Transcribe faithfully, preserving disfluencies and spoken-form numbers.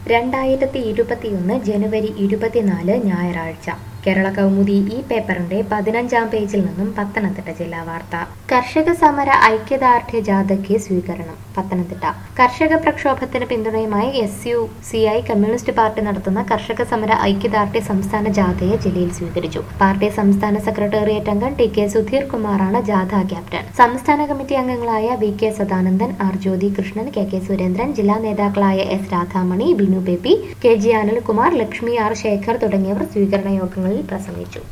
രണ്ടായിരത്തി ഇരുപത്തിയൊന്ന് ജനുവരി ഇരുപത്തിനാല് ഞായറാഴ്ച കേരള കൗമുദി ഈ പേപ്പറിന്റെ പതിനഞ്ചാം പേജിൽ നിന്നും പത്തനംതിട്ട ജില്ലാ വാർത്ത. കർഷക സമര ഐക്യദാർഢ്യ ജാഥയ്ക്ക് സ്വീകരണം. പത്തനംതിട്ട കർഷക പ്രക്ഷോഭത്തിന് പിന്തുണയുമായി S U C I communist party നടത്തുന്ന കർഷക സമര ഐക്യദാർഢ്യ സംസ്ഥാന ജാഥയെ ജില്ലയിൽ സ്വീകരിച്ചു. പാർട്ടി സംസ്ഥാന സെക്രട്ടേറിയറ്റ് അംഗം ടി കെ സുധീർ കുമാറാണ് ജാഥ ക്യാപ്റ്റൻ. സംസ്ഥാന കമ്മിറ്റി അംഗങ്ങളായ V K Sadanandan, R Jyothi Krishnan, K K Surendran, ജില്ലാ നേതാക്കളായ S Radhamani, Binu Baby, K G Anilkumar, Lakshmi R Shekhar തുടങ്ങിയവർ സ്വീകരണ യോഗങ്ങളിൽ പ്രസംഗിച്ചു.